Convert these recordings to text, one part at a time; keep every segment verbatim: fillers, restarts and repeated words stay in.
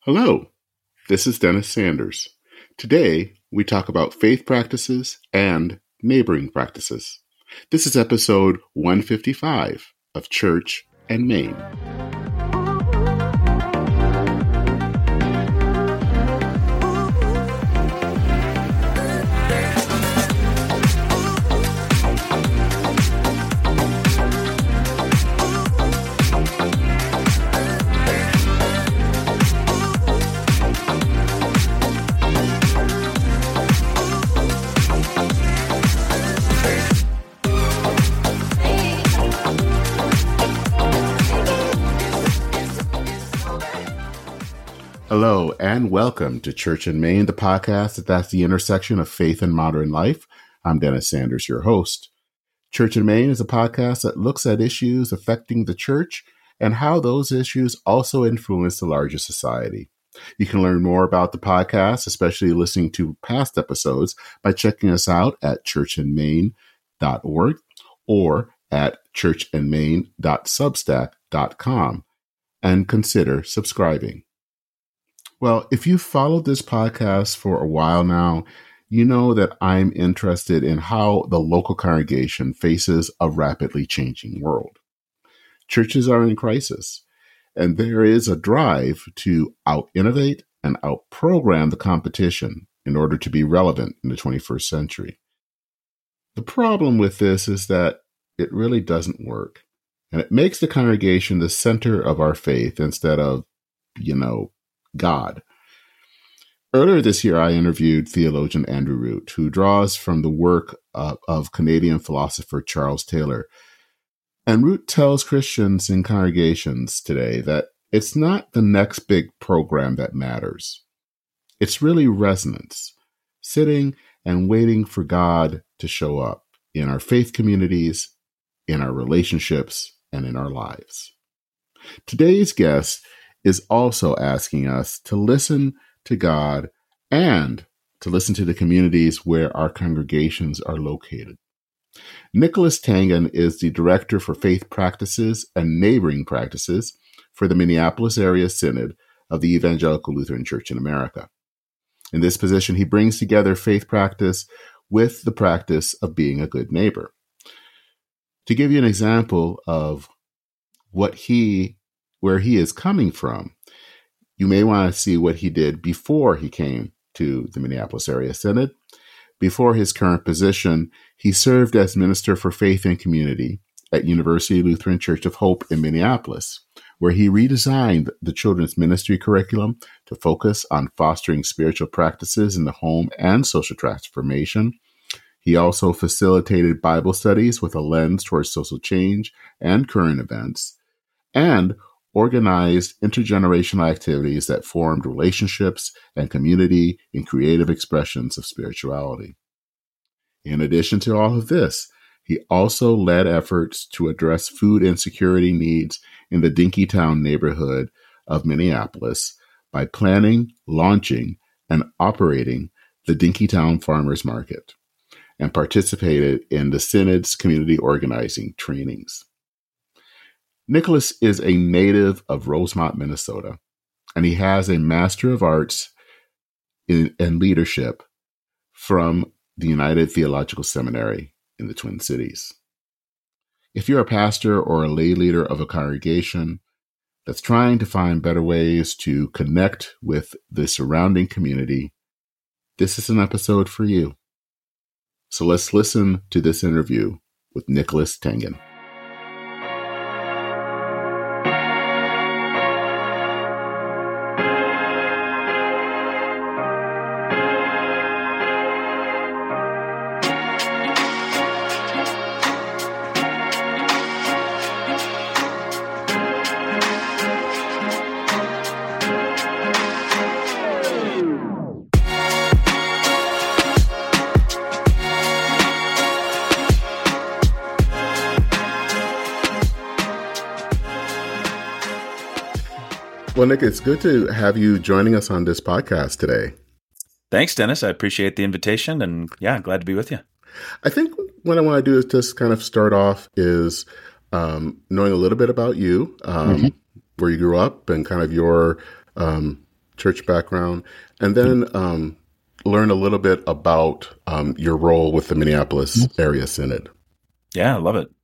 Hello, this is Dennis Sanders. Today, we talk about faith practices and neighboring practices. This is episode one fifty-five of Church and Main. Hello, and welcome to Church and Main, the podcast that that's the intersection of faith and modern life. I'm Dennis Sanders, your host. Church and Main is a podcast that looks at issues affecting the church and how those issues also influence the larger society. You can learn more about the podcast, especially listening to past episodes, by checking us out at church and main dot org or at church and main dot substack dot com, and consider subscribing. Well, if you've followed this podcast for a while now, you know that I'm interested in how the local congregation faces a rapidly changing world. Churches are in crisis, and there is a drive to out-innovate and out-program the competition in order to be relevant in the twenty-first century. The problem with this is that it really doesn't work, and it makes the congregation the center of our faith instead of, you know, God. Earlier this year, I interviewed theologian Andrew Root, who draws from the work of, of Canadian philosopher Charles Taylor. And Root tells Christians in congregations today that it's not the next big program that matters. It's really resonance, sitting and waiting for God to show up in our faith communities, in our relationships, and in our lives. Today's guest is also asking us to listen to God and to listen to the communities where our congregations are located. Nicholas Tangen is the Director for Faith Practices and Neighboring Practices for the Minneapolis Area Synod of the Evangelical Lutheran Church in America. In this position, he brings together faith practice with the practice of being a good neighbor. To give you an example of what he where he is coming from, you may want to see what he did before he came to the Minneapolis Area Synod. Before his current position, he served as Minister for Faith and Community at University Lutheran Church of Hope in Minneapolis, where he redesigned the children's ministry curriculum to focus on fostering spiritual practices in the home and social transformation. He also facilitated Bible studies with a lens towards social change and current events, and organized intergenerational activities that formed relationships and community in creative expressions of spirituality. In addition to all of this, he also led efforts to address food insecurity needs in the Dinkytown neighborhood of Minneapolis by planning, launching, and operating the Dinkytown Farmers Market, and participated in the Synod's community organizing trainings. Nicholas is a native of Rosemont, Minnesota, and he has a Master of Arts in, in Leadership from the United Theological Seminary in the Twin Cities. If you're a pastor or a lay leader of a congregation that's trying to find better ways to connect with the surrounding community, this is an episode for you. So let's listen to this interview with Nicholas Tangen. Well, Nick, it's good to have you joining us on this podcast today. Thanks, Dennis. I appreciate the invitation, and yeah, glad to be with you. I think what I want to do is just kind of start off is um, knowing a little bit about you, um, mm-hmm. where you grew up, and kind of your um, church background, and then um, learn a little bit about um, your role with the Minneapolis Area Synod. Yeah, I love it.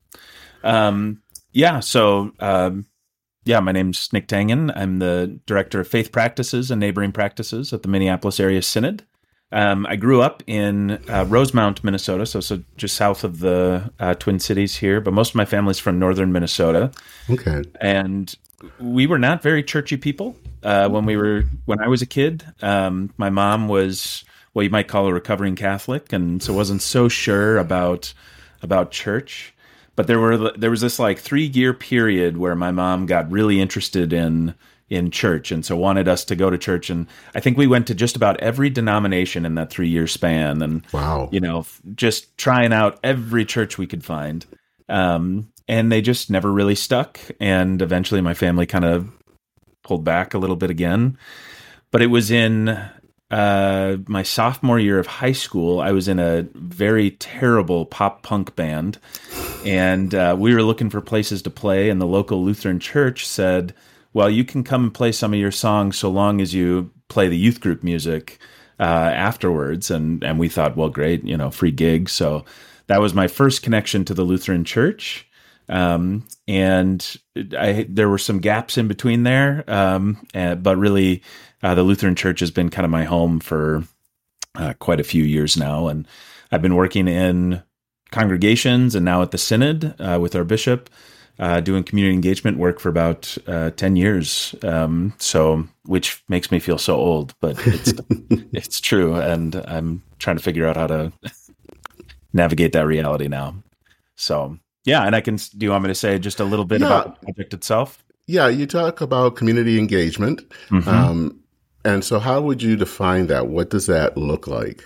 Um, yeah, so um, yeah, my name's Nick Tangen. I'm the Director of Faith Practices and Neighboring Practices at the Minneapolis Area Synod. Um, I grew up in uh, Rosemount, Minnesota, so so just south of the uh, Twin Cities here, but most of my family's from northern Minnesota. Okay. And we were not very churchy people uh, when we were when I was a kid. Um, my mom was what you might call a recovering Catholic, and so wasn't so sure about about church. But there were there was this like three year period where my mom got really interested in. in church, and so wanted us to go to church. And I think we went to just about every denomination in that three-year span. And, wow, you know, just trying out every church we could find. Um, and they just never really stuck. And eventually my family kind of pulled back a little bit again. But it was in uh, my sophomore year of high school. I was in a very terrible pop punk band. And uh, we were looking for places to play. And the local Lutheran church said, well, you can come and play some of your songs so long as you play the youth group music uh, afterwards. And and we thought, well, great, you know, free gig. So that was my first connection to the Lutheran Church. Um, and I, there were some gaps in between there. Um, and, but really, uh, the Lutheran Church has been kind of my home for uh, quite a few years now. And I've been working in congregations and now at the Synod uh, with our bishop. Uh, doing community engagement work for about uh, ten years, um, so which makes me feel so old, but it's it's true, and I'm trying to figure out how to navigate that reality now. So yeah, and I can. Do you want me to say just a little bit yeah. about the project itself? Yeah, you talk about community engagement, mm-hmm. um, and so how would you define that? What does that look like?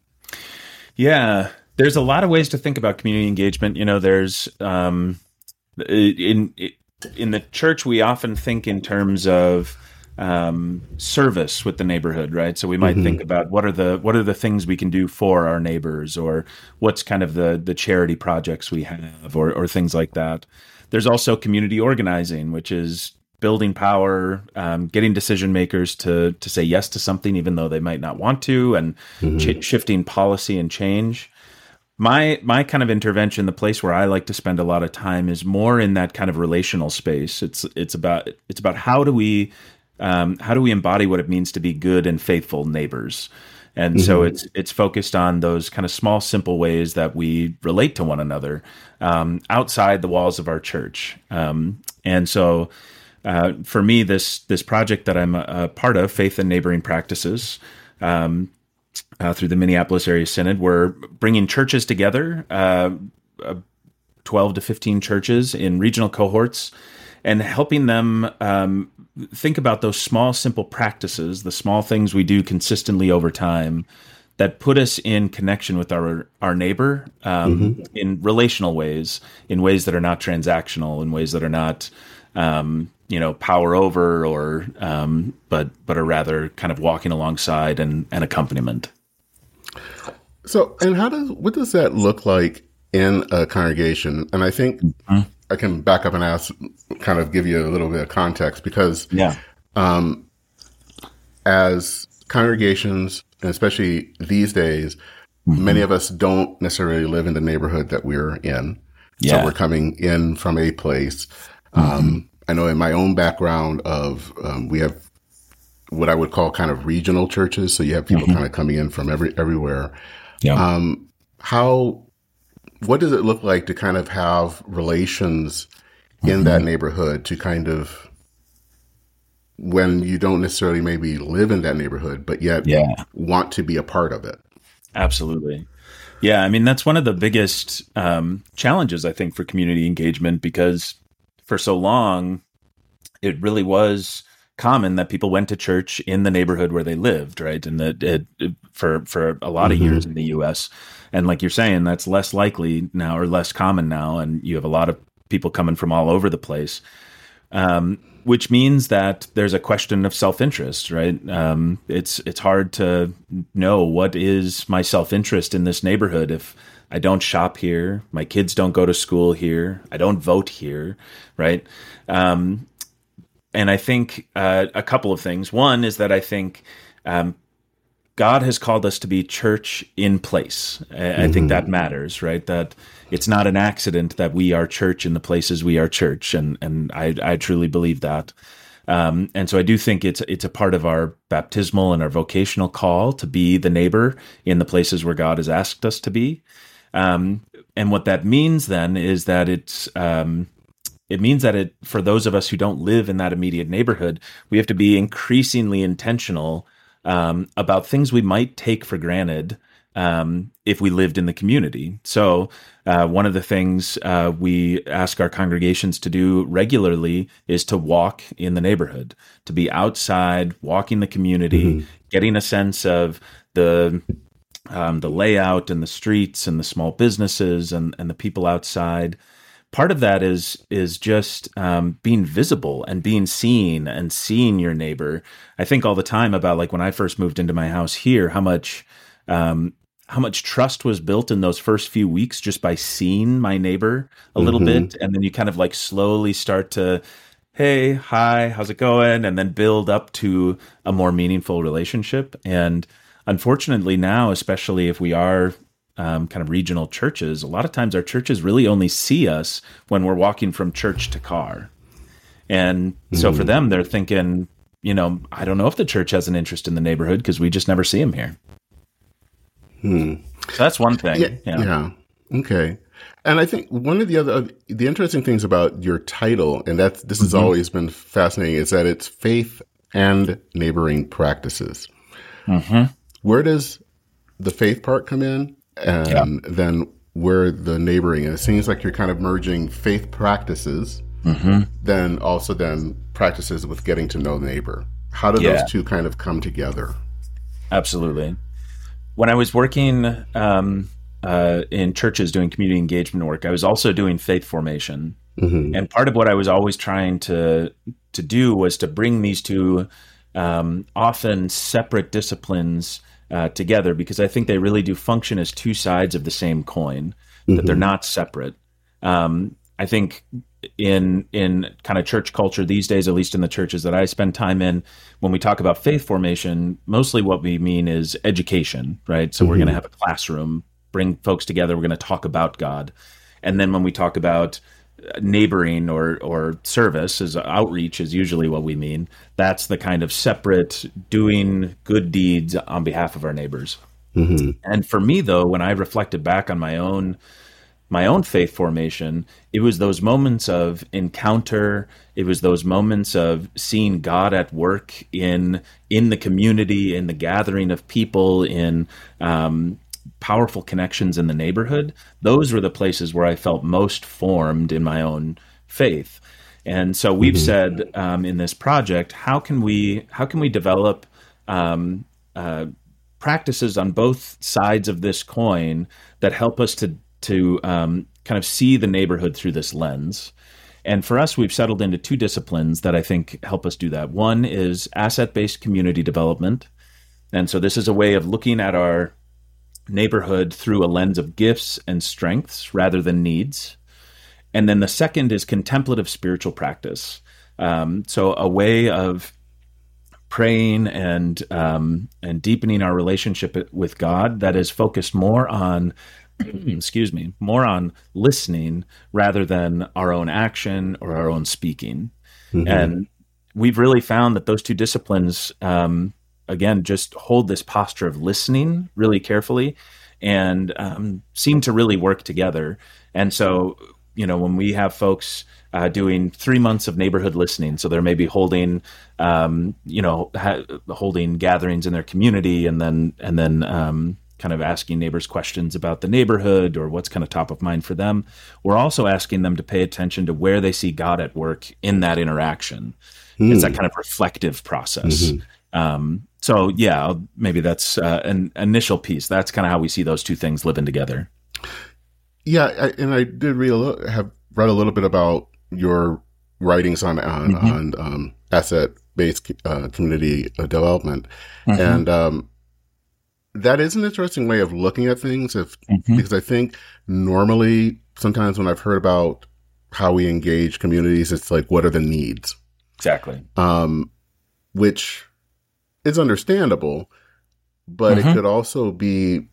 Yeah, there's a lot of ways to think about community engagement. You know, there's um, In in the church, we often think in terms of um, service with the neighborhood, right? So we might mm-hmm. think about what are the what are the things we can do for our neighbors, or what's kind of the the charity projects we have, or or things like that. There's also community organizing, which is building power, um, getting decision makers to to say yes to something even though they might not want to, and mm-hmm. ch- shifting policy and change. My my kind of intervention, the place where I like to spend a lot of time, is more in that kind of relational space. It's it's about it's about how do we um, how do we embody what it means to be good and faithful neighbors, and mm-hmm. so it's it's focused on those kind of small, simple ways that we relate to one another um, outside the walls of our church. Um, and so, uh, for me, this this project that I'm a, a part of, Faith and Neighboring Practices. Um, Uh, through the Minneapolis Area Synod, we're bringing churches together, uh, uh, twelve to fifteen churches in regional cohorts, and helping them um, think about those small, simple practices, the small things we do consistently over time that put us in connection with our our neighbor um, mm-hmm. in relational ways, in ways that are not transactional, in ways that are not um, you know, power over, or um, but but are rather kind of walking alongside and, and accompaniment. So, and how does what does that look like in a congregation? And I think mm-hmm. I can back up and ask, kind of give you a little bit of context, because yeah, um, as congregations, and especially these days, mm-hmm. many of us don't necessarily live in the neighborhood that we're in. Yeah. So we're coming in from a place. Mm-hmm. Um, I know in my own background of um, we have what I would call kind of regional churches. So you have people mm-hmm. kind of coming in from every everywhere. Yeah. Um, how, what does it look like to kind of have relations in mm-hmm. that neighborhood to kind of, when you don't necessarily maybe live in that neighborhood, but yet yeah. want to be a part of it? Absolutely. Yeah. I mean, that's one of the biggest um, challenges, I think, for community engagement, because for so long, it really was common that people went to church in the neighborhood where they lived, right? And that it, it, for for a lot of mm-hmm. years in the U S, and like you're saying, that's less likely now, or less common now, and you have a lot of people coming from all over the place, um, which means that there's a question of self-interest, right? Um, it's it's hard to know what is my self-interest in this neighborhood if I don't shop here, my kids don't go to school here, I don't vote here, right? Um, and I think uh, a couple of things. One is that I think um, God has called us to be church in place. I, mm-hmm. I think that matters, right? That it's not an accident that we are church in the places we are church, and and I, I truly believe that. Um, and so I do think it's it's a part of our baptismal and our vocational call to be the neighbor in the places where God has asked us to be. Um, and what that means then is that it's um, it means that it for those of us who don't live in that immediate neighborhood, we have to be increasingly intentional um, about things we might take for granted um, if we lived in the community. So uh, one of the things uh, we ask our congregations to do regularly is to walk in the neighborhood, to be outside, walking the community, mm-hmm. getting a sense of the um, the layout and the streets and the small businesses and, and the people outside. Part of that is is just um, being visible and being seen and seeing your neighbor. I think all the time about, like, when I first moved into my house here, how much um, how much trust was built in those first few weeks just by seeing my neighbor a little mm-hmm. bit, and then you kind of like slowly start to, hey, hi, how's it going, and then build up to a more meaningful relationship. And unfortunately now, especially if we are Um, kind of regional churches, a lot of times our churches really only see us when we're walking from church to car. And mm-hmm. so for them, they're thinking, you know, I don't know if the church has an interest in the neighborhood because we just never see them here. Hmm. So that's one thing. Yeah, yeah. yeah. Okay. And I think one of the other, the interesting things about your title, and that's, this has mm-hmm. always been fascinating, is that it's faith and neighboring practices. Mm-hmm. Where does the faith part come in? And yeah. then where the neighboring, and it seems like you're kind of merging faith practices, mm-hmm. then also then practices with getting to know the neighbor. How do yeah. those two kind of come together? Absolutely. When I was working um, uh, in churches doing community engagement work, I was also doing faith formation. Mm-hmm. And part of what I was always trying to to do was to bring these two um, often separate disciplines Uh, together, because I think they really do function as two sides of the same coin, mm-hmm. that they're not separate. Um, I think in in kind of church culture these days, at least in the churches that I spend time in, when we talk about faith formation, mostly what we mean is education, right? So mm-hmm. we're going to have a classroom, bring folks together, we're going to talk about God. And then when we talk about neighboring or or service, as outreach is usually what we mean, that's the kind of separate doing good deeds on behalf of our neighbors. Mm-hmm. And for me, though, when I reflected back on my own my own faith formation, it was those moments of encounter, it was those moments of seeing God at work in in the community, in the gathering of people, in um powerful connections in the neighborhood. Those were the places where I felt most formed in my own faith. And so we've mm-hmm. said um, in this project, how can we how can we develop um, uh, practices on both sides of this coin that help us to to um, kind of see the neighborhood through this lens? And for us, we've settled into two disciplines that I think help us do that. One is asset-based community development. And so this is a way of looking at our neighborhood through a lens of gifts and strengths rather than needs. And then the second is contemplative spiritual practice. Um, so a way of praying and um, and deepening our relationship with God that is focused more on, excuse me, more on listening rather than our own action or our own speaking. Mm-hmm. And we've really found that those two disciplines um, again, just hold this posture of listening really carefully and um, seem to really work together. And so, you know, when we have folks uh, doing three months of neighborhood listening, so they're maybe holding, um, you know, ha- holding gatherings in their community, and then and then um, kind of asking neighbors questions about the neighborhood or what's kind of top of mind for them. We're also asking them to pay attention to where they see God at work in that interaction. Mm. It's that kind of reflective process. Mm-hmm. Um, so yeah, maybe that's uh, an initial piece. That's kind of how we see those two things living together. Yeah, I, and I did read a little, have read a little bit about your writings on on, mm-hmm. on um, asset-based uh, community development, mm-hmm. and um, that is an interesting way of looking at things. If mm-hmm. because I think normally sometimes when I've heard about how we engage communities, it's like, what are the needs? Exactly. Um, which is understandable, but mm-hmm. it could also be,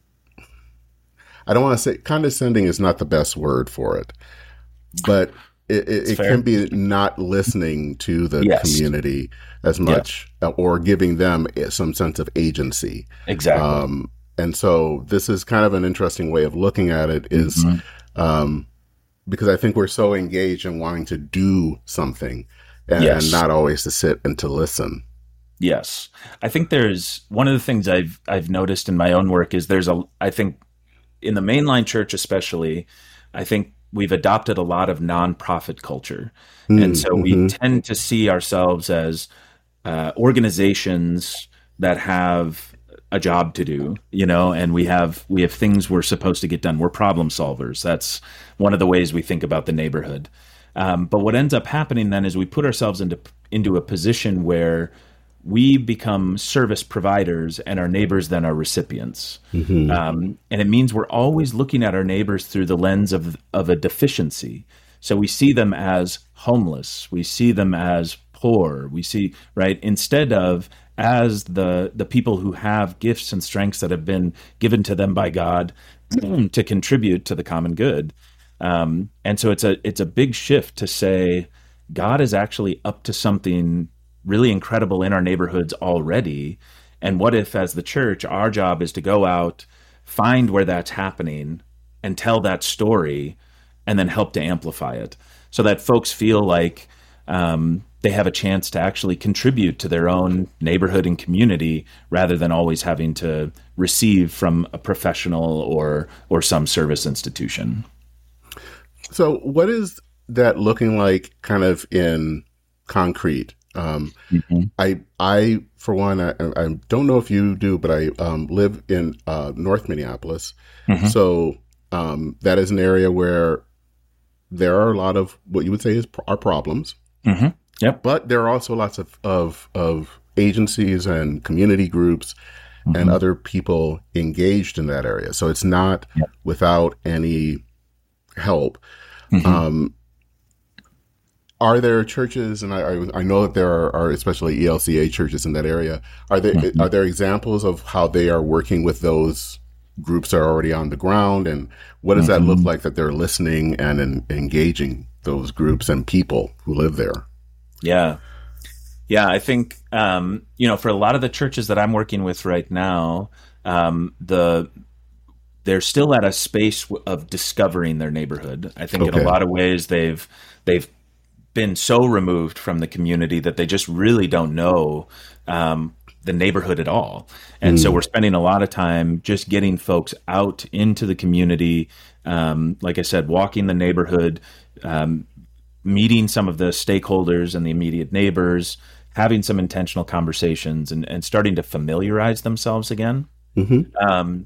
I don't want to say condescending is not the best word for it, but it, it, it can be not listening to the yes. community as much yeah. or giving them some sense of agency. Exactly. Um, and so this is kind of an interesting way of looking at it is, mm-hmm. um, because I think we're so engaged in wanting to do something and, yes. and not always to sit and to listen. Yes. I think there's one of the things I've, I've noticed in my own work is there's a, I think in the mainline church, especially, I think we've adopted a lot of nonprofit culture. Mm, and so we mm-hmm. tend to see ourselves as uh, organizations that have a job to do, you know, and we have we have things we're supposed to get done. We're problem solvers. That's one of the ways we think about the neighborhood. Um, but what ends up happening then is we put ourselves into into a position where we become service providers and our neighbors then are recipients. Mm-hmm. Um, and it means we're always looking at our neighbors through the lens of, of a deficiency. So we see them as homeless. We see them as poor. We see, right, instead of as the, the people who have gifts and strengths that have been given to them by God to contribute to the common good. Um, and so it's a, it's a big shift to say God is actually up to something really incredible in our neighborhoods already. And what if, as the church, our job is to go out, find where that's happening, and tell that story, and then help to amplify it, so that folks feel like um, they have a chance to actually contribute to their own neighborhood and community, rather than always having to receive from a professional or or some service institution. So, what is that looking like, kind of in concrete? Um, mm-hmm. I, I, for one, I, I don't know if you do, but I um, live in uh, North Minneapolis. Mm-hmm. So um, that is an area where there are a lot of what you would say is are problems. Mm-hmm. Yep. But there are also lots of, of, of agencies and community groups mm-hmm. and other people engaged in that area. So it's not yep. without any help. Mm-hmm. Um, Are there churches, and I, I know that there are, are especially E L C A churches in that area. Are there mm-hmm. are there examples of how they are working with those groups that are already on the ground, and what does mm-hmm. that look like that they're listening and, and engaging those groups and people who live there? Yeah, yeah. I think um, you know, for a lot of the churches that I'm working with right now, um, the they're still at a space of discovering their neighborhood. I think okay. in a lot of ways they've they've been so removed from the community that they just really don't know um, the neighborhood at all. And mm. so we're spending a lot of time just getting folks out into the community. Um, like I said, walking the neighborhood, um, meeting some of the stakeholders and the immediate neighbors, having some intentional conversations and, and starting to familiarize themselves again. Mm-hmm. Um,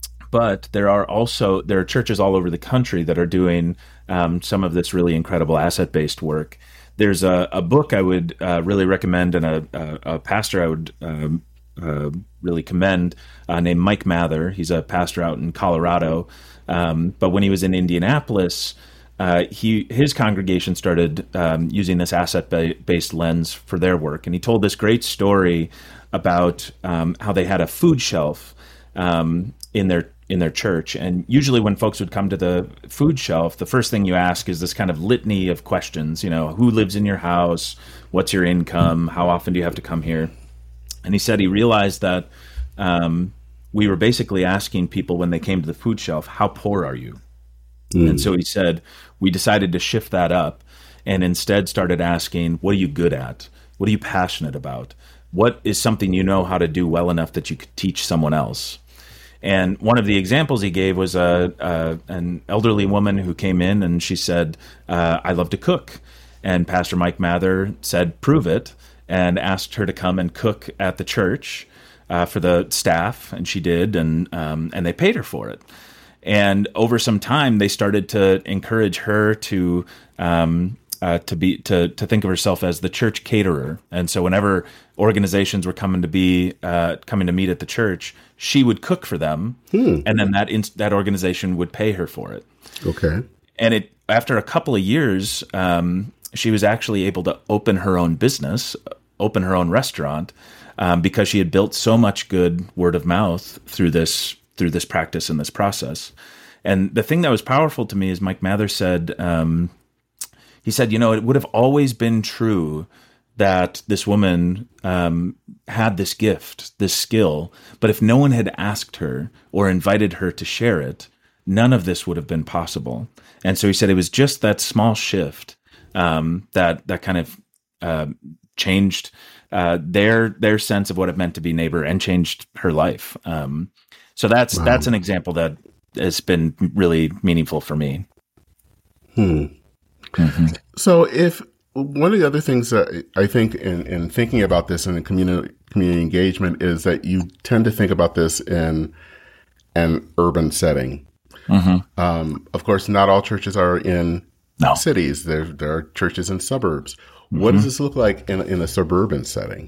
But there are also, there are churches all over the country that are doing um, some of this really incredible asset-based work. There's a, a book I would uh, really recommend, and a, a, a pastor I would um, uh, really commend uh, named Mike Mather. He's a pastor out in Colorado. Um, but when he was in Indianapolis, uh, he his congregation started um, using this asset-based lens for their work. And he told this great story about um, how they had a food shelf um, in their in their church. And usually when folks would come to the food shelf, the first thing you ask is this kind of litany of questions, you know, who lives in your house? What's your income? How often do you have to come here? And he said he realized that um, we were basically asking people when they came to the food shelf, how poor are you? Mm. And so he said, we decided to shift that up and instead started asking, what are you good at? What are you passionate about? What is something you know how to do well enough that you could teach someone else? And one of the examples he gave was a, a an elderly woman who came in and she said, uh, I love to cook. And Pastor Mike Mather said, prove it, and asked her to come and cook at the church uh, for the staff. And she did, and um, and they paid her for it. And over some time, they started to encourage her to um, uh, to be to to think of herself as the church caterer. And so whenever organizations were coming to be uh, coming to meet at the church, she would cook for them, hmm. and then that in, that organization would pay her for it. Okay. And it after a couple of years, um, she was actually able to open her own business, open her own restaurant, um, because she had built so much good word of mouth through this through this practice and this process. And the thing that was powerful to me is Mike Mather said, um, he said, you know, it would have always been true that this woman um, had this gift, this skill, but if no one had asked her or invited her to share it, none of this would have been possible. And so he said it was just that small shift um, that that kind of uh, changed uh, their their sense of what it meant to be neighbor and changed her life. Um, so that's wow. that's an example that has been really meaningful for me. Hmm. Mm-hmm. So if one of the other things that I think in, in thinking about this in community community engagement is that you tend to think about this in an urban setting. Mm-hmm. Um, of course, not all churches are in no. cities. There, there are churches in suburbs. Mm-hmm. What does this look like in, in a suburban setting?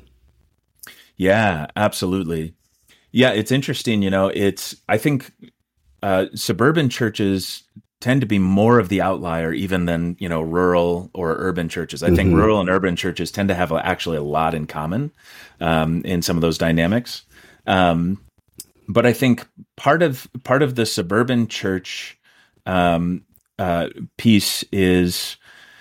Yeah, absolutely. Yeah, it's interesting. You know, it's, I think uh, suburban churches tend to be more of the outlier even than, you know, rural or urban churches. I mm-hmm. think rural and urban churches tend to have a, actually a lot in common um, in some of those dynamics. Um, but I think part of part of the suburban church um, uh, piece is,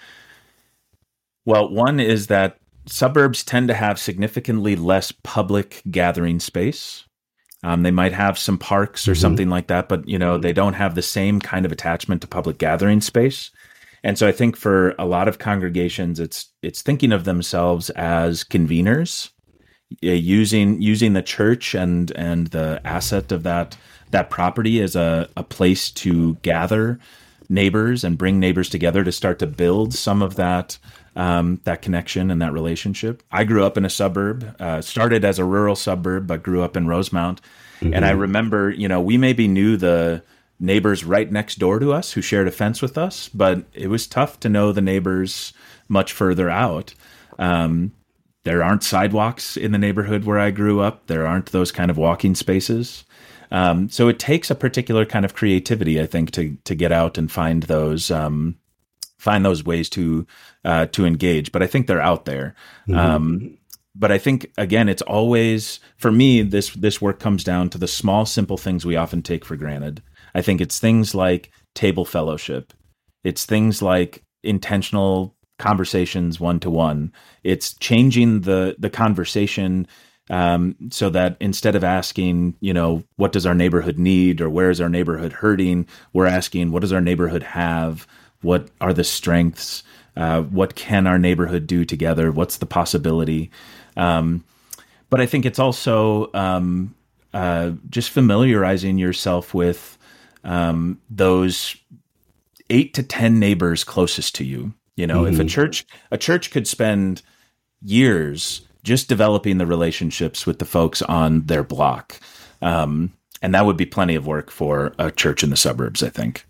well, one is that suburbs tend to have significantly less public gathering space. Um, they might have some parks or mm-hmm. something like that, but you know, they don't have the same kind of attachment to public gathering space. And so I think for a lot of congregations, it's it's thinking of themselves as conveners, uh, using using the church and and the asset of that that property as a, a place to gather neighbors and bring neighbors together to start to build some of that um, that connection and that relationship. I grew up in a suburb, uh, started as a rural suburb, but grew up in Rosemount. Mm-hmm. And I remember, you know, we maybe knew the neighbors right next door to us who shared a fence with us, but it was tough to know the neighbors much further out. Um, there aren't sidewalks in the neighborhood where I grew up. There aren't those kind of walking spaces. Um, so it takes a particular kind of creativity, I think, to to get out and find those um, find those ways to uh, to engage. But I think they're out there. Mm-hmm. Um, but I think, again, it's always, for me, this this work comes down to the small, simple things we often take for granted. I think it's things like table fellowship. It's things like intentional conversations one-to-one. It's changing the the conversation um, so that instead of asking, you know, what does our neighborhood need or where is our neighborhood hurting, we're asking, what does our neighborhood have? What are the strengths? Uh, what can our neighborhood do together? What's the possibility? Um, but I think it's also um, uh, just familiarizing yourself with um, those eight to ten neighbors closest to you. You know, mm-hmm. if a church a church could spend years just developing the relationships with the folks on their block, um, and that would be plenty of work for a church in the suburbs, I think.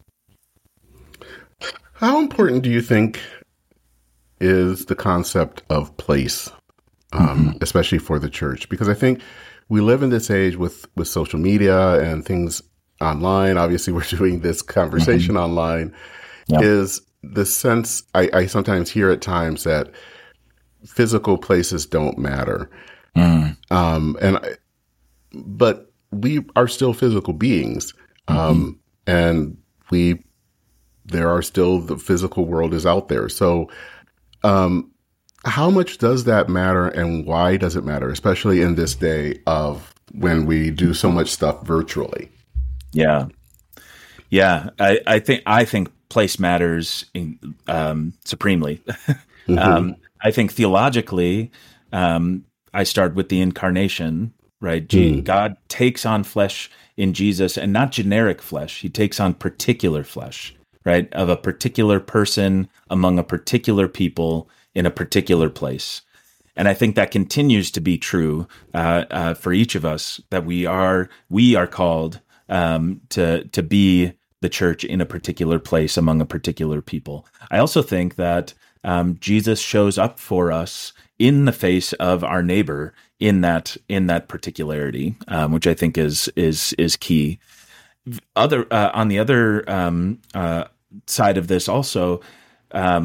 How important do you think is the concept of place, um, mm-hmm. especially for the church? Because I think we live in this age with, with social media and things online. Obviously, we're doing this conversation mm-hmm. online. Yep. Is the sense, I, I sometimes hear at times that physical places don't matter. Mm. Um, and I, but we are still physical beings. Mm-hmm. Um, and we, there are still, the physical world is out there. So, um, how much does that matter and why does it matter, especially in this day of when we do so much stuff virtually? Yeah. Yeah. I, I think, I think place matters in, um, supremely. mm-hmm. um, I think theologically, um, I start with the incarnation, right? Mm. God takes on flesh in Jesus, and not generic flesh. He takes on particular flesh, right? Of a particular person among a particular people in a particular place. And I think that continues to be true uh, uh, for each of us, that we are we are called um, to to be the church in a particular place among a particular people. I also think that Um, Jesus shows up for us in the face of our neighbor in that in that particularity, um, which I think is is is key. Other uh, on the other um, uh, side of this, also, um,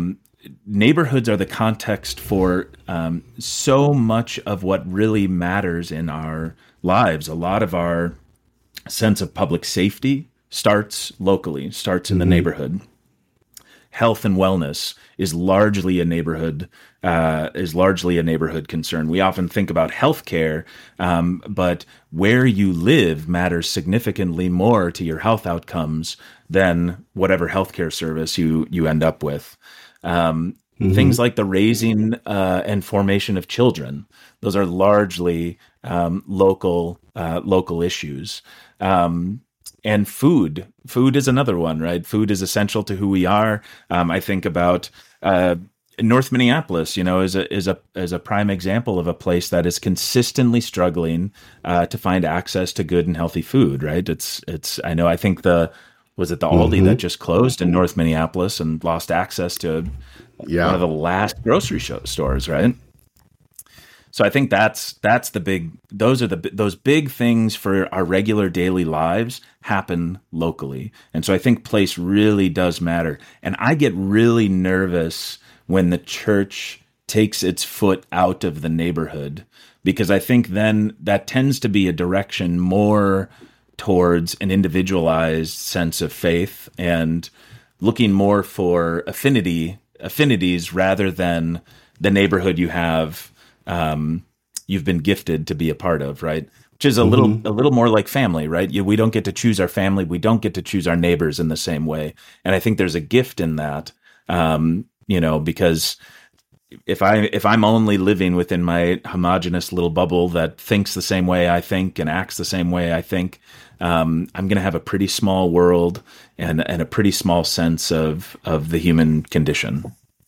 neighborhoods are the context for um, so much of what really matters in our lives. A lot of our sense of public safety starts locally, starts in mm-hmm. the neighborhood. Health and wellness is largely a neighborhood uh, is largely a neighborhood concern. We often think about healthcare, um, but where you live matters significantly more to your health outcomes than whatever healthcare service you you end up with. Um, mm-hmm. Things like the raising uh, and formation of children; those are largely um, local uh, local issues. Um, And food, food is another one, right? Food is essential to who we are. Um, I think about uh, North Minneapolis, you know, is a is a as a prime example of a place that is consistently struggling uh, to find access to good and healthy food, right? It's it's. I know. I think the was it the Aldi mm-hmm. that just closed in North Minneapolis and lost access to yeah. one of the last grocery show stores, right? So I think that's that's the big. Those are the those big things for our regular daily lives happen locally, and so I think place really does matter. And I get really nervous when the church takes its foot out of the neighborhood, because I think then that tends to be a direction more towards an individualized sense of faith and looking more for affinity affinities rather than the neighborhood you have. Um, you've been gifted to be a part of, right? Which is a mm-hmm. little, a little more like family, right? You, we don't get to choose our family. We don't get to choose our neighbors in the same way. And I think there's a gift in that, um, you know, because if I, if I'm only living within my homogenous little bubble that thinks the same way I think and acts the same way I think, um, I'm going to have a pretty small world and, and a pretty small sense of, of the human condition.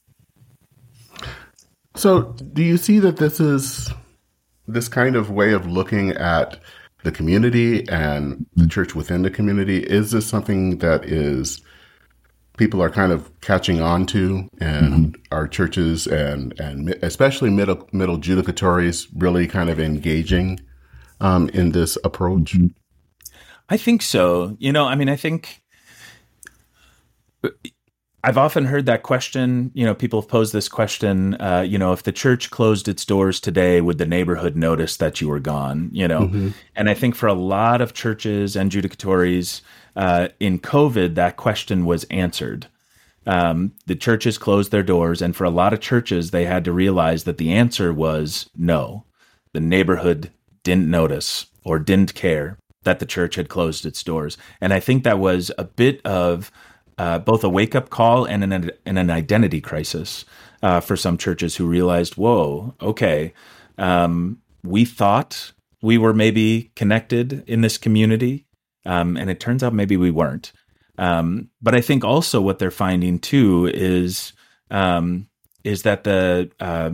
So do you see that this is this kind of way of looking at the community and the church within the community? Is this something that is people are kind of catching on to, and mm-hmm. our churches and, and especially middle, middle judicatories really kind of engaging um, in this approach? I think so. You know, I mean, I think I've often heard that question. You know, people have posed this question, uh, you know, if the church closed its doors today, would the neighborhood notice that you were gone? You know, mm-hmm. and I think for a lot of churches and judicatories uh, in COVID, that question was answered. Um, the churches closed their doors, and for a lot of churches, they had to realize that the answer was no. The neighborhood didn't notice or didn't care that the church had closed its doors. And I think that was a bit of Uh, both a wake-up call and an, and an identity crisis uh, for some churches who realized, whoa, okay, um, we thought we were maybe connected in this community, um, and it turns out maybe we weren't. Um, but I think also what they're finding too is um, is that the uh,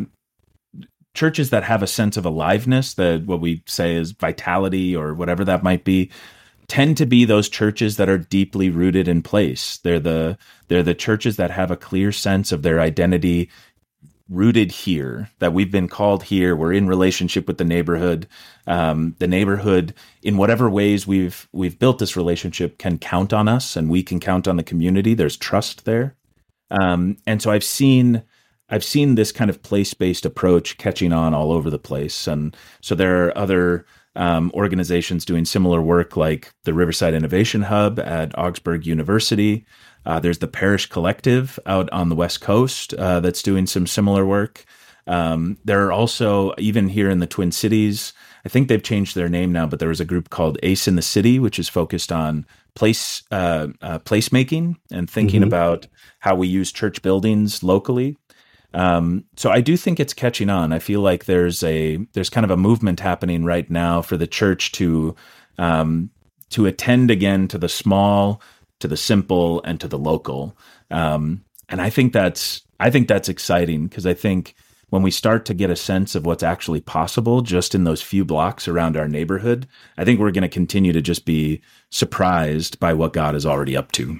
churches that have a sense of aliveness, that what we say is vitality or whatever that might be, tend to be those churches that are deeply rooted in place. They're the they're the churches that have a clear sense of their identity rooted here, that we've been called here. We're in relationship with the neighborhood. Um, the neighborhood, in whatever ways we've we've built this relationship, can count on us, and we can count on the community. There's trust there, um, and so I've seen I've seen this kind of place-based approach catching on all over the place, and so there are other Um, organizations doing similar work, like the Riverside Innovation Hub at Augsburg University. Uh, there's the Parish Collective out on the West Coast uh, that's doing some similar work. Um, there are also, even here in the Twin Cities, I think they've changed their name now, but there was a group called Ace in the City, which is focused on place uh, uh, placemaking and thinking mm-hmm. about how we use church buildings locally. Um, so I do think it's catching on. I feel like there's a there's kind of a movement happening right now for the church to um, to attend again to the small, to the simple, and to the local. Um, and I think that's I think that's exciting, because I think when we start to get a sense of what's actually possible just in those few blocks around our neighborhood, I think we're going to continue to just be surprised by what God is already up to.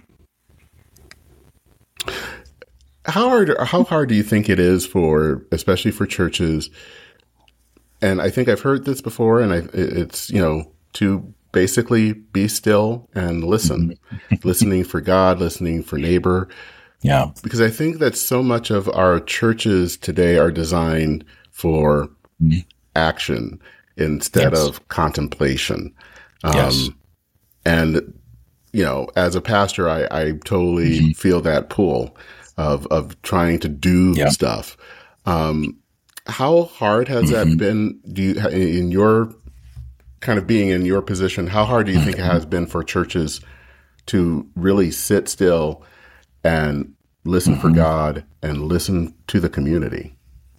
How hard, how hard do you think it is for, especially for churches, and I think I've heard this before, and I, it's, you know, to basically be still and listen, listening for God, listening for neighbor. Yeah. Because I think that so much of our churches today are designed for mm-hmm. action instead yes. of contemplation. Um, yes. And, you know, as a pastor, I, I totally mm-hmm. feel that pull of, of trying to do yeah. stuff. Um, how hard has mm-hmm. that been? Do you, in your kind of being in your position, how hard do you think it has been for churches to really sit still and listen mm-hmm. for God and listen to the community?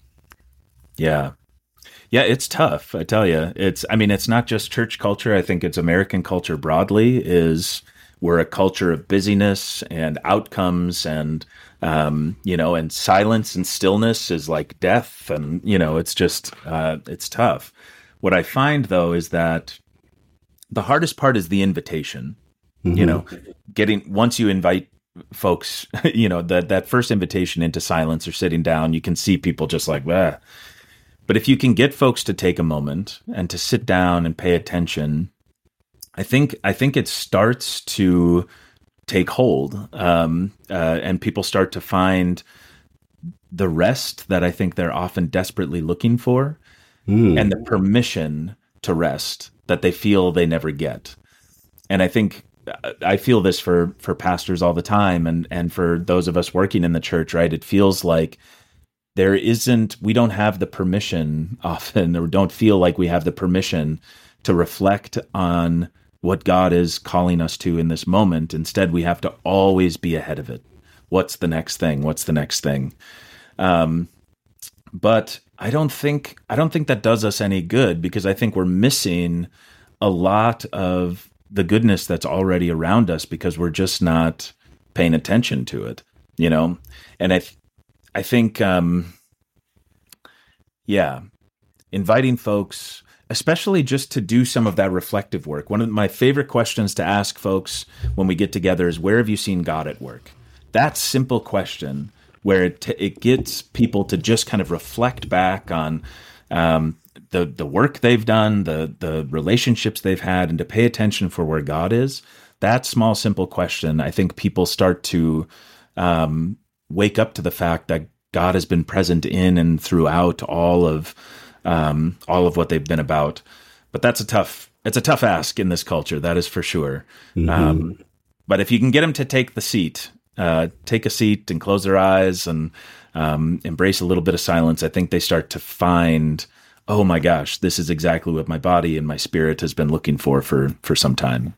Yeah. Yeah, it's tough. I tell you, it's, I mean, it's not just church culture. I think it's American culture broadly is we're a culture of busyness and outcomes and, um, you know, and silence and stillness is like death. And, you know, it's just, uh, it's tough. What I find though, is that the hardest part is the invitation, mm-hmm. you know, getting, once you invite folks, you know, that, that first invitation into silence or sitting down, you can see people just like, ah. But if you can get folks to take a moment and to sit down and pay attention, I think I think it starts to take hold, um, uh, and people start to find the rest that I think they're often desperately looking for, mm. and the permission to rest that they feel they never get. And I think I feel this for for pastors all the time, and and for those of us working in the church, right? It feels like there isn't, we don't have the permission often, or don't feel like we have the permission to reflect on what God is calling us to in this moment. Instead, we have to always be ahead of it. What's the next thing? What's the next thing? Um, but I don't think, I don't think that does us any good, because I think we're missing a lot of the goodness that's already around us because we're just not paying attention to it, you know? And I, th- I think, um, yeah, inviting folks, especially just to do some of that reflective work. One of my favorite questions to ask folks when we get together is, where have you seen God at work? That simple question, where it, t- it gets people to just kind of reflect back on um, the the work they've done, the the relationships they've had, and to pay attention for where God is. That small, simple question, I think people start to um, wake up to the fact that God has been present in and throughout all of um, all of what they've been about. But that's a tough it's a tough ask in this culture, that is for sure. Mm-hmm. Um, but if you can get them to take the seat, uh, take a seat and close their eyes and um, embrace a little bit of silence, I think they start to find, oh my gosh, this is exactly what my body and my spirit has been looking for for, for some time.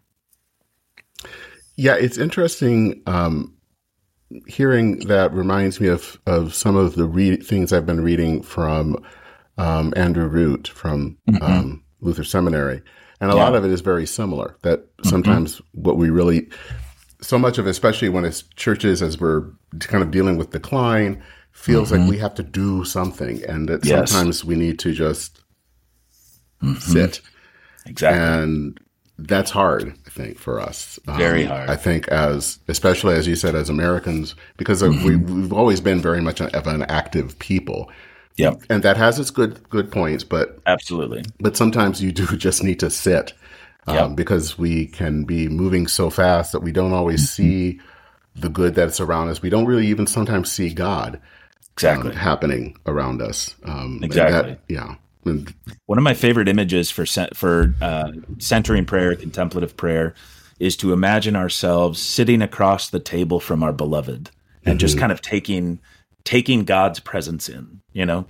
Yeah, it's interesting. Um, hearing that reminds me of, of some of the re- things I've been reading from um, Andrew Root from mm-hmm. um, Luther Seminary. And a yeah. lot of it is very similar, that sometimes mm-hmm. what we really, so much of it, especially when it's churches, as we're kind of dealing with decline, feels mm-hmm. like we have to do something, and that yes. sometimes we need to just mm-hmm. sit. Exactly. And that's hard, I think, for us. Very um, hard. I think as, especially as you said, as Americans, because mm-hmm. we, we've always been very much of an active people. Yep. And that has its good good points, but absolutely. But sometimes you do just need to sit, um, yep. because we can be moving so fast that we don't always mm-hmm. see the good that's around us. We don't really even sometimes see God exactly um, happening around us. Um, exactly. That, yeah. One of my favorite images for for uh, centering prayer, contemplative prayer, is to imagine ourselves sitting across the table from our beloved and mm-hmm. just kind of taking taking God's presence in, you know.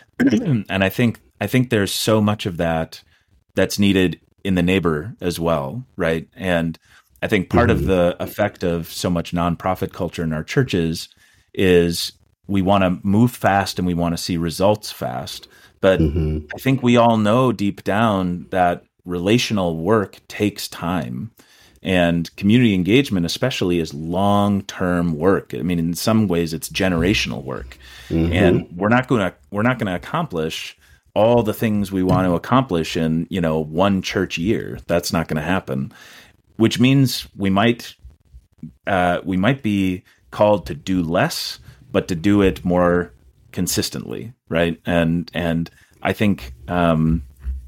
And I think I think there's so much of that that's needed in the neighbor as well, right? And I think part mm-hmm. of the effect of so much nonprofit culture in our churches is we want to move fast and we want to see results fast. But mm-hmm. I think we all know deep down that relational work takes time, and community engagement especially is long-term work. I mean, in some ways it's generational work, mm-hmm. and we're not going to, we're not going to accomplish all the things we want to accomplish in, you know, one church year. That's not going to happen, which means we might, uh, we might be called to do less, but to do it more consistently, right? And and I think um,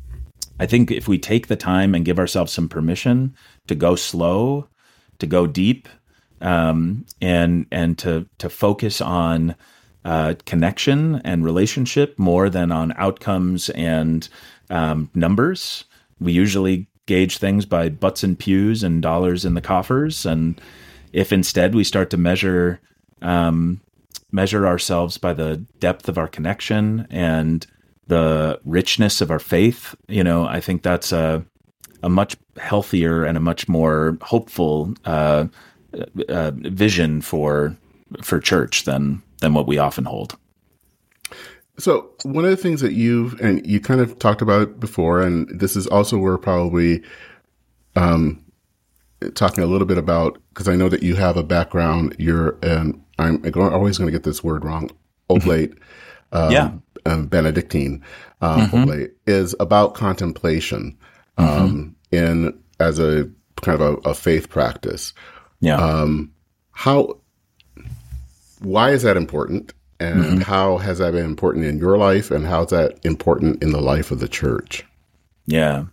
I think if we take the time and give ourselves some permission to go slow, to go deep, um, and and to to focus on uh, connection and relationship more than on outcomes and um, numbers. We usually gauge things by butts and pews and dollars in the coffers, and if instead we start to measure um, measure ourselves by the depth of our connection and the richness of our faith, you know, I think that's a a much healthier and a much more hopeful uh, uh, vision for for church than than what we often hold. So one of the things that you've, and you kind of talked about before, and this is also where probably um, talking a little bit about, because I know that you have a background, you're, and I'm always going to get this word wrong, Oblate, um, yeah. um, Benedictine um, mm-hmm. Oblate, is about contemplation um, mm-hmm. in as a kind of a, a faith practice. Yeah. Um, how, why is that important? And mm-hmm. how has that been important in your life, and how is that important in the life of the church? Yeah.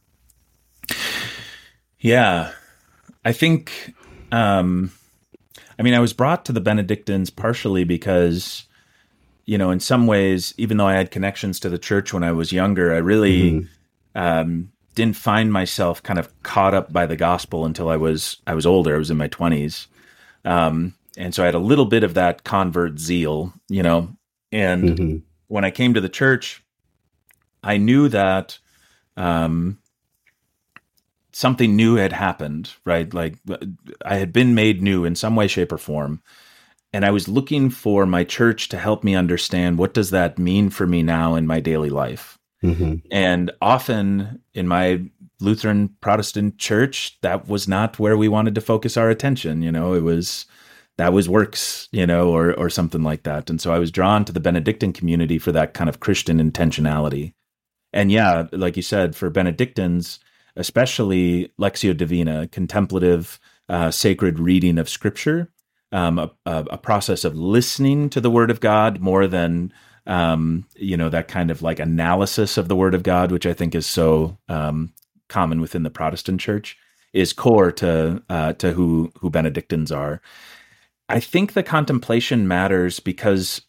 Yeah. I think, um, I mean, I was brought to the Benedictines partially because, you know, in some ways, even though I had connections to the church when I was younger, I really mm-hmm. um, didn't find myself kind of caught up by the gospel until I was, I was older. I was in my twenties. Um, And so I had a little bit of that convert zeal, you know, and mm-hmm. when I came to the church, I knew that um, something new had happened, right? Like I had been made new in some way, shape, or form. And I was looking for my church to help me understand, what does that mean for me now in my daily life? Mm-hmm. And often in my Lutheran Protestant church, that was not where we wanted to focus our attention. You know, it was... that was works, you know, or or something like that. And so I was drawn to the Benedictine community for that kind of Christian intentionality. And yeah, like you said, for Benedictines, especially Lectio Divina, contemplative, uh, sacred reading of Scripture, um, a, a, a process of listening to the Word of God more than, um, you know, that kind of like analysis of the Word of God, which I think is so um, common within the Protestant church, is core to uh, to who who Benedictines are. I think the contemplation matters because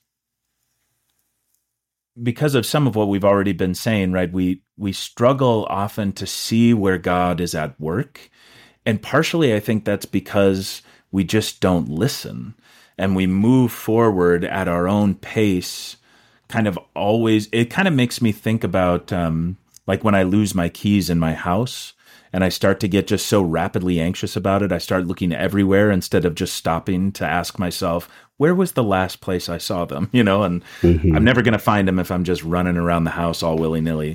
because of some of what we've already been saying, right? We we struggle often to see where God is at work. And partially, I think that's because we just don't listen. And we move forward at our own pace, kind of always. It kind of makes me think about um, like when I lose my keys in my house, and I start to get just so rapidly anxious about it, I start looking everywhere instead of just stopping to ask myself, where was the last place I saw them? You know, and mm-hmm. I'm never going to find them if I'm just running around the house all willy-nilly.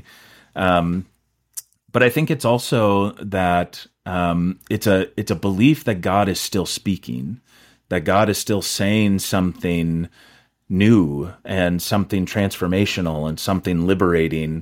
Um, but I think it's also that um, it's a it's a belief that God is still speaking, that God is still saying something new and something transformational and something liberating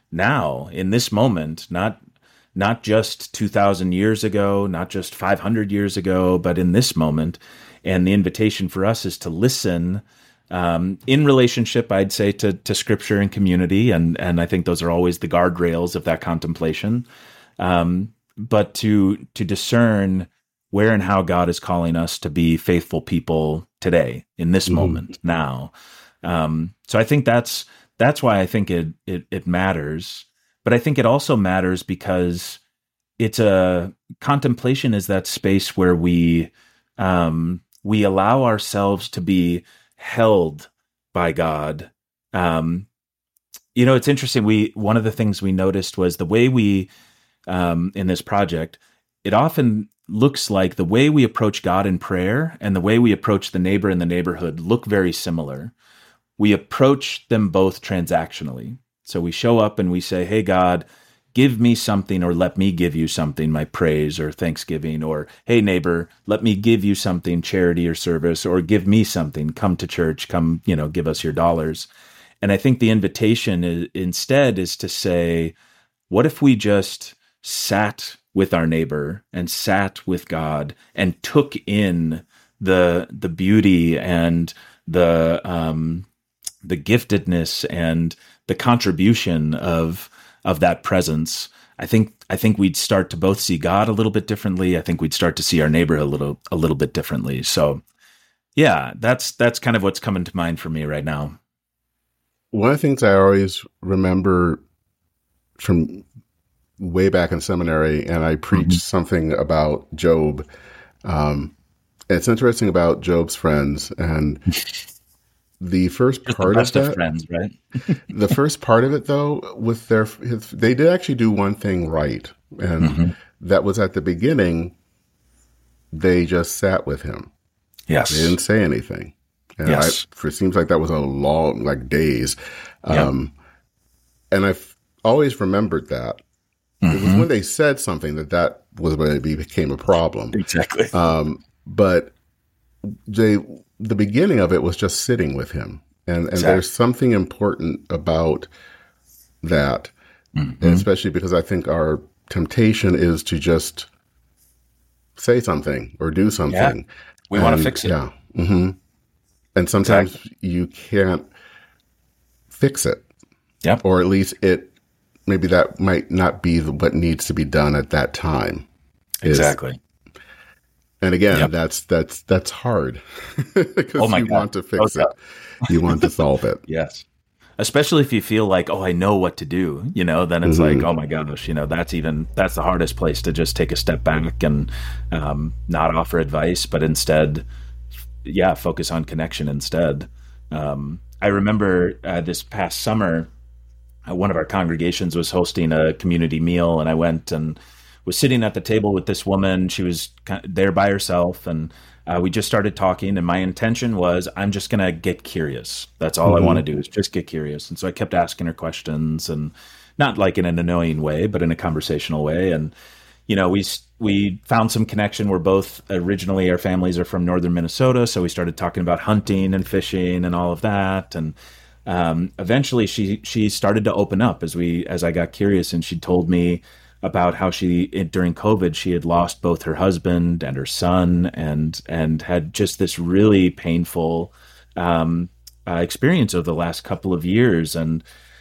now in this moment, not Not just two thousand years ago, not just five hundred years ago, but in this moment. And the invitation for us is to listen um, in relationship, I'd say, to, to Scripture and community. And, and I think those are always the guardrails of that contemplation. Um, but to, to discern where and how God is calling us to be faithful people today, in this mm-hmm. moment, now. Um, so I think that's that's why I think it it, it matters. But I think it also matters because it's a contemplation is that space where we um, we allow ourselves to be held by God. Um, you know, it's interesting. We one of the things we noticed was the way we um, in this project. It often looks like the way we approach God in prayer and the way we approach the neighbor in the neighborhood look very similar. We approach them both transactionally. So we show up and we say, hey, God, give me something, or let me give you something, my praise or thanksgiving, or hey, neighbor, let me give you something, charity or service, or give me something, come to church, come, you know, give us your dollars. And I think the invitation is, instead is to say, what if we just sat with our neighbor and sat with God and took in the the beauty and the um, the giftedness and the contribution of of that presence I think I think we'd start to both see God a little bit differently. I think we'd start to see our neighbor a little a little bit differently. So yeah, that's that's kind of what's coming to mind for me right now. One of the things I always remember from way back in seminary, and I preached mm-hmm. something about Job. Um, it's interesting about Job's friends, and the first Just part the best of that, of friends, right? the first part of it, though, with their, his, they did actually do one thing right, and mm-hmm. that was at the beginning. They just sat with him. Yes, they didn't say anything. And yes, I, it seems like that was a long, like days, um, yep. and I've always remembered that. Mm-hmm. It was when they said something that that was when it became a problem. Exactly. Um, but they, the beginning of it was just sitting with him. And, and exactly. there's something important about that, mm-hmm. especially because I think our temptation is to just say something or do something. Yeah. We want to fix it. Yeah. Mm-hmm. And sometimes exactly. you can't fix it. Yeah. Or at least it, maybe that might not be what needs to be done at that time. Exactly. And again, yep. that's that's that's hard because oh my you God. want to fix oh, it, you want to solve it. Yes, especially if you feel like, oh, I know what to do. You know, then it's mm-hmm. like, oh my gosh, you know, that's even that's the hardest place to just take a step back and um, not offer advice, but instead, yeah, focus on connection instead. Um, I remember uh, this past summer, uh, one of our congregations was hosting a community meal, and I went and was sitting at the table with this woman. She was there by herself, and uh, we just started talking, and my intention was, I'm just going to get curious. That's all mm-hmm. I want to do is just get curious. And so I kept asking her questions, and not like in an annoying way, but in a conversational way. And, you know, we we found some connection. We're both originally, our families are from northern Minnesota, so we started talking about hunting and fishing and all of that. And um, eventually she she started to open up as we as I got curious, and she told me about how she, during COVID, she had lost both her husband and her son, and and had just this really painful um, uh, experience over the last couple of years, and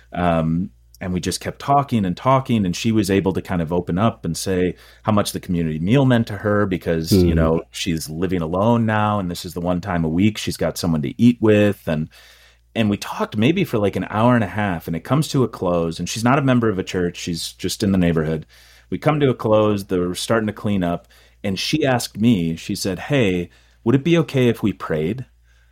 um, and we just kept talking and talking, and she was able to kind of open up and say how much the community meal meant to her, because mm. you know, she's living alone now, and this is the one time a week she's got someone to eat with, and. And we talked maybe for like an hour and a half, and it comes to a close, and she's not a member of a church. She's just in the neighborhood. We come to a close. They're starting to clean up. And she asked me, she said, hey, would it be okay if we prayed?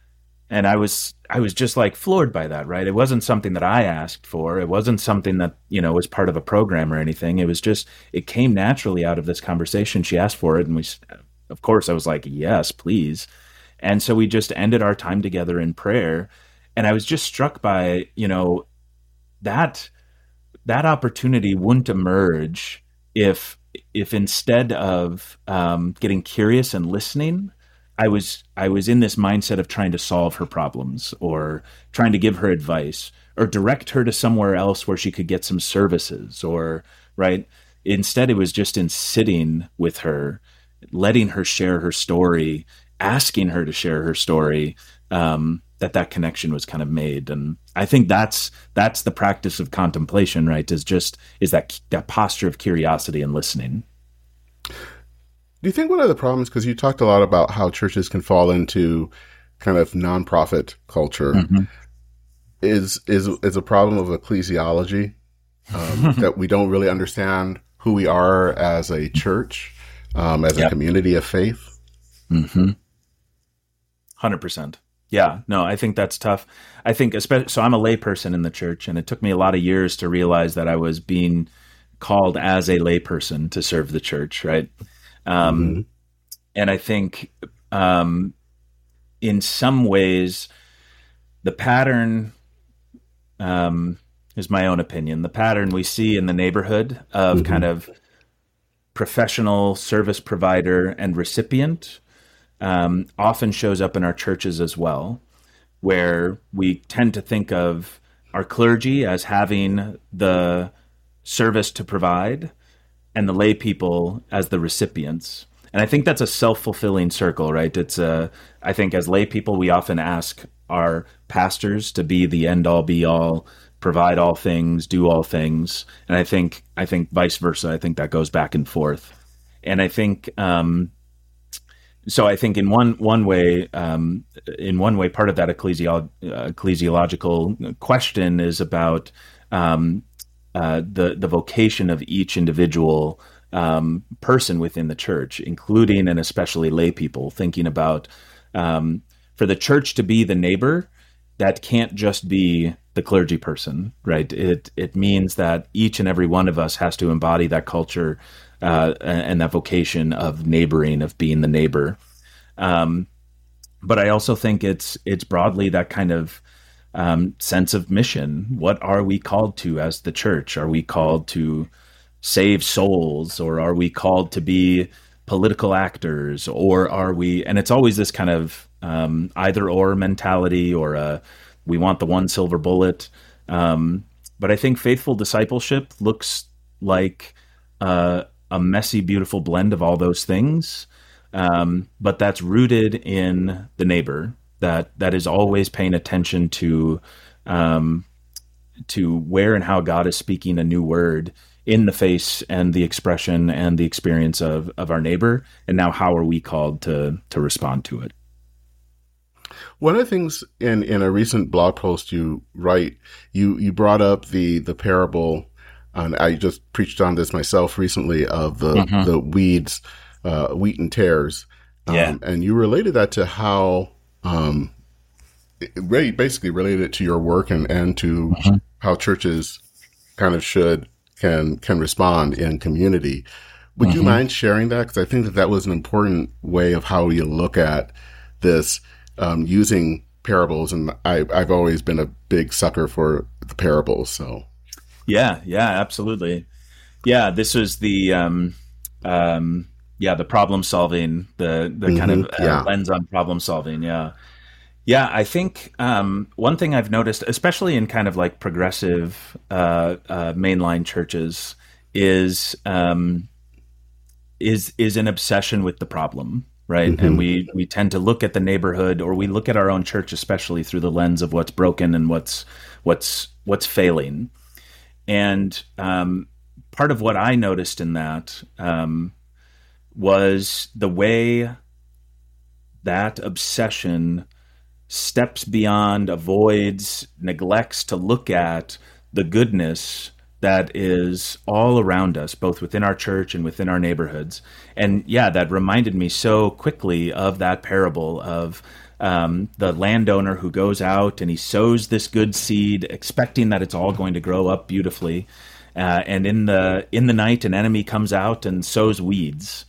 And I was, I was just like floored by that, right? It wasn't something that I asked for. It wasn't something that, you know, was part of a program or anything. It was just, it came naturally out of this conversation. She asked for it. And we, of course, I was like, yes, please. And so we just ended our time together in prayer. And I was just struck by, you know, that that opportunity wouldn't emerge if if instead of um, getting curious and listening, I was I was in this mindset of trying to solve her problems or trying to give her advice or direct her to somewhere else where she could get some services, or right. Instead, it was just in sitting with her, letting her share her story, asking her to share her story. Um, that that connection was kind of made. And I think that's that's the practice of contemplation, right? Is just is that that posture of curiosity and listening. Do you think one of the problems, because you talked a lot about how churches can fall into kind of nonprofit culture, mm-hmm. is is is a problem of ecclesiology, um, that we don't really understand who we are as a church, um, as yep. a community of faith? Mm-hmm. one hundred percent. Yeah, no, I think that's tough. I think, especially, so I'm a layperson in the church, and it took me a lot of years to realize that I was being called as a layperson to serve the church, right? Um, mm-hmm. And I think um, in some ways, the pattern um, is my own opinion. The pattern we see in the neighborhood of mm-hmm. kind of professional service provider and recipient Um, often shows up in our churches as well, where we tend to think of our clergy as having the service to provide and the lay people as the recipients. And I think that's a self-fulfilling circle, right? It's a, I think as lay people, we often ask our pastors to be the end all be all provide all things, do all things. And I think, I think vice versa. I think that goes back and forth. And I think, um, so I think in one, one way, um, in one way, part of that ecclesiolo- uh, ecclesiological question is about, um, uh, the, the vocation of each individual, um, person within the church, including and especially lay people, thinking about, um, for the church to be the neighbor, that can't just be the clergy person, right? It it means that each and every one of us has to embody that culture uh, and that vocation of neighboring, of being the neighbor. Um, but I also think it's it's broadly that kind of um, sense of mission. What are we called to as the church? Are we called to save souls, or are we called to be political actors, or are we? And it's always this kind of um, either or mentality, or a we want the one silver bullet. Um, but I think faithful discipleship looks like uh, a messy, beautiful blend of all those things. Um, but that's rooted in the neighbor, that that is always paying attention to um, to where and how God is speaking a new word in the face and the expression and the experience of, of our neighbor. And now how are we called to to respond to it? One of the things in, in a recent blog post you write, you, you brought up the, the parable, and I just preached on this myself recently, of the, mm-hmm. the weeds, uh, wheat and tares. Um, yeah. And you related that to how, um, it really basically related it to your work and, and to mm-hmm. how churches kind of should, can, can respond in community. Would mm-hmm. you mind sharing that? Because I think that that was an important way of how you look at this. Um, using parables, and I, I've always been a big sucker for the parables. So, yeah, yeah, absolutely, yeah. This was the, um, um, yeah, the problem solving, the the mm-hmm, kind of uh, yeah. lens on problem solving. Yeah, yeah. I think um, one thing I've noticed, especially in kind of like progressive uh, uh, mainline churches, is um, is is an obsession with the problem. Right. Mm-hmm. And we, we tend to look at the neighborhood, or we look at our own church, especially through the lens of what's broken and what's, what's, what's failing. And, um, part of what I noticed in that, um, was the way that obsession steps beyond, avoids, neglects to look at the goodness that is all around us, both within our church and within our neighborhoods. And yeah, that reminded me so quickly of that parable of um, the landowner who goes out and he sows this good seed, expecting that it's all going to grow up beautifully. Uh, and in the in the night, an enemy comes out and sows weeds.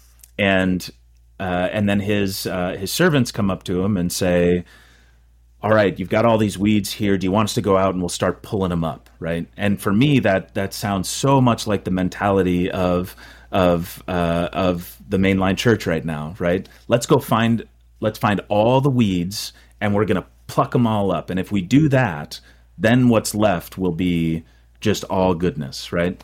And uh, and then his uh, his servants come up to him and say, all right, you've got all these weeds here. Do you want us to go out and we'll start pulling them up, right? And for me, that that sounds so much like the mentality of of uh, of the mainline church right now, right? Let's go find let's find all the weeds, and we're going to pluck them all up. And if we do that, then what's left will be just all goodness, right?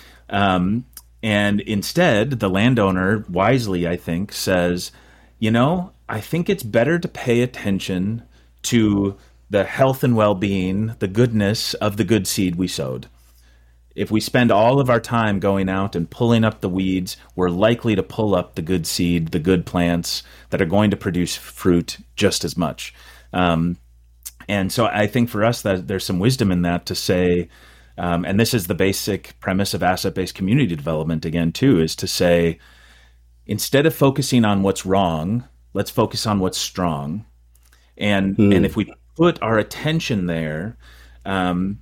Um, and instead, the landowner wisely, I think, says, you know, I think it's better to pay attention to the health and well-being, the goodness of the good seed we sowed. If we spend all of our time going out and pulling up the weeds, we're likely to pull up the good seed, the good plants that are going to produce fruit just as much. Um, and so I think for us that there's some wisdom in that to say, um, and this is the basic premise of asset-based community development again too, is to say, instead of focusing on what's wrong, let's focus on what's strong. And mm. and if we put our attention there, um,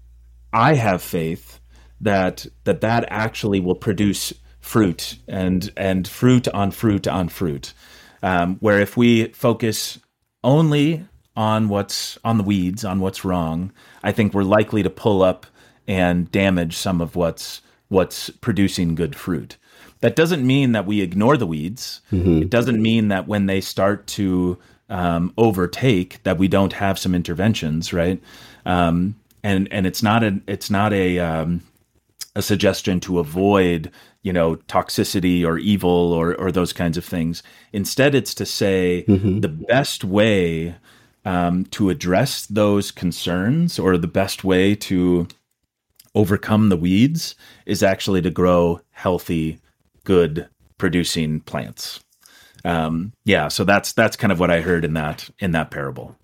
I have faith that that that actually will produce fruit and and fruit on fruit on fruit. Um, where if we focus only on what's on the weeds, on what's wrong, I think we're likely to pull up and damage some of what's what's producing good fruit. That doesn't mean that we ignore the weeds. Mm-hmm. It doesn't mean that when they start to Um, overtake that we don't have some interventions, right? Um, and and it's not a it's not a um, a suggestion to avoid, you know, toxicity or evil or or those kinds of things. Instead, it's to say mm-hmm. the best way um, to address those concerns, or the best way to overcome the weeds, is actually to grow healthy, good producing plants. Um, yeah, so that's that's kind of what I heard in that in that parable.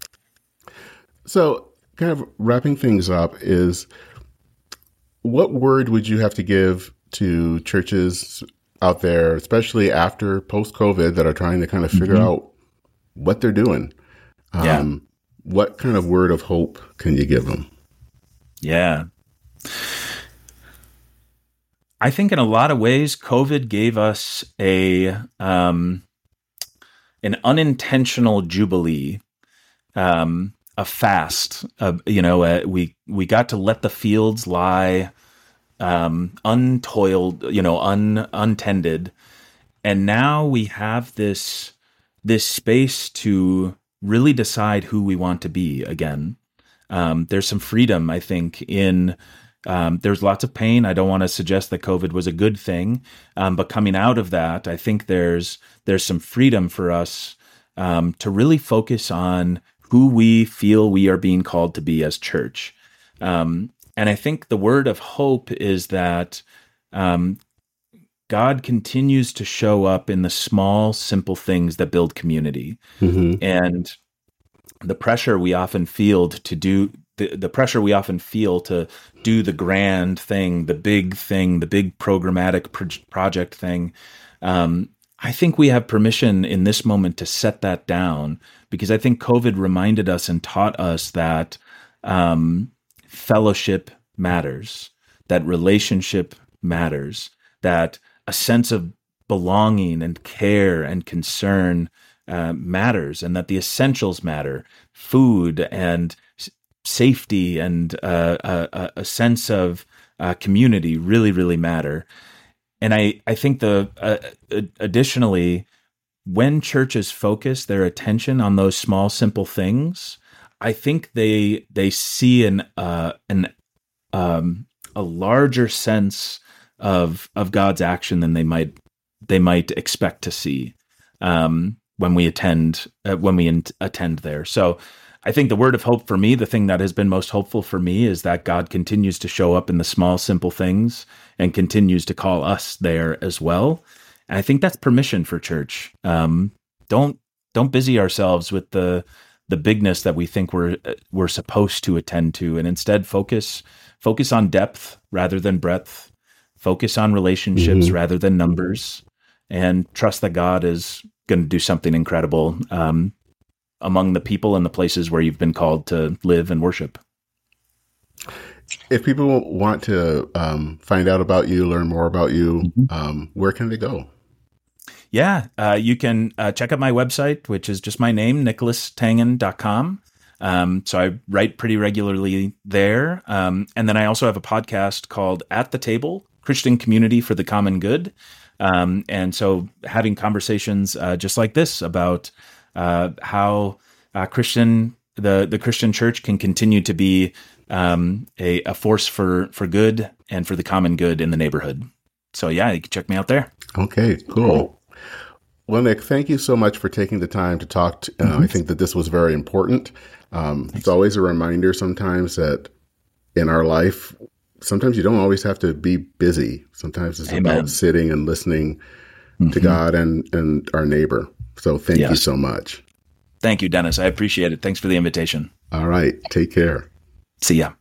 So, kind of wrapping things up, is what word would you have to give to churches out there, especially after post-COVID, that are trying to kind of figure mm-hmm. out what they're doing? Um, yeah. What kind of word of hope can you give them? Yeah. I think in a lot of ways, COVID gave us a um, an unintentional jubilee, um, a fast. Uh, you know, uh, we we got to let the fields lie um, untoiled, you know, un untended, and now we have this this space to really decide who we want to be again. Um, there's some freedom, I think, in. Um, there's lots of pain. I don't want to suggest that COVID was a good thing, um, but coming out of that, I think there's there's some freedom for us um, to really focus on who we feel we are being called to be as church. Um, and I think the word of hope is that um, God continues to show up in the small, simple things that build community, mm-hmm. and the pressure we often feel to do. The, the pressure we often feel to do the grand thing, the big thing, the big programmatic pro- project thing. Um, I think we have permission in this moment to set that down, because I think COVID reminded us and taught us that um, fellowship matters, that relationship matters, that a sense of belonging and care and concern uh, matters, and that the essentials matter, food and safety and uh, a, a sense of uh, community really, really matter. And I, I think the uh, additionally, when churches focus their attention on those small, simple things, I think they they see an uh, an um, a larger sense of of God's action than they might they might expect to see um, when we attend uh, when we in- attend there. So. I think the word of hope for me, the thing that has been most hopeful for me, is that God continues to show up in the small, simple things and continues to call us there as well. And I think that's permission for church. Um, don't don't busy ourselves with the the bigness that we think we're we're supposed to attend to, and instead focus focus on depth rather than breadth. Focus on relationships mm-hmm. rather than numbers, and trust that God is going to do something incredible Um, among the people and the places where you've been called to live and worship. If people want to um, find out about you, learn more about you, mm-hmm. um, where can they go? Yeah, uh, you can uh, check out my website, which is just my name, nicholas tangen dot com. Um, so I write pretty regularly there. Um, and then I also have a podcast called At the Table, Christian Community for the Common Good. Um, and so having conversations uh, just like this about Uh, how uh, Christian the the Christian church can continue to be um, a, a force for for good and for the common good in the neighborhood. So yeah, you can check me out there. Okay, cool. Well, Nick, thank you so much for taking the time to talk. To, uh, mm-hmm. I think that this was very important. Um, it's always a reminder sometimes that in our life, sometimes you don't always have to be busy. Sometimes it's Amen. About sitting and listening mm-hmm. to God and and our neighbor. So thank yes. you so much. Thank you, Dennis. I appreciate it. Thanks for the invitation. All right. Take care. See ya.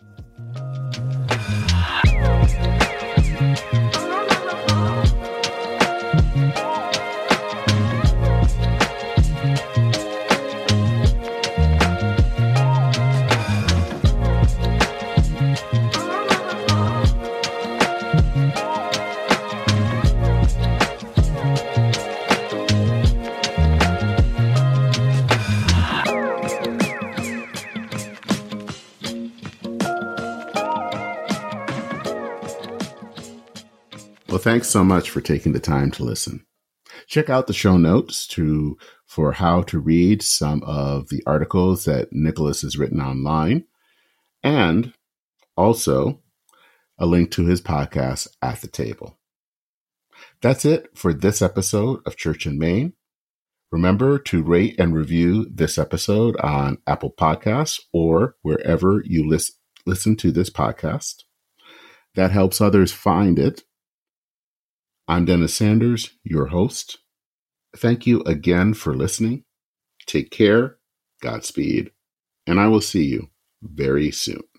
Well, thanks so much for taking the time to listen. Check out the show notes to for how to read some of the articles that Nicholas has written online, and also a link to his podcast, At the Table. That's it for this episode of Church in Maine. Remember to rate and review this episode on Apple Podcasts or wherever you lis- listen to this podcast. That helps others find it. I'm Dennis Sanders, your host. Thank you again for listening. Take care, Godspeed, and I will see you very soon.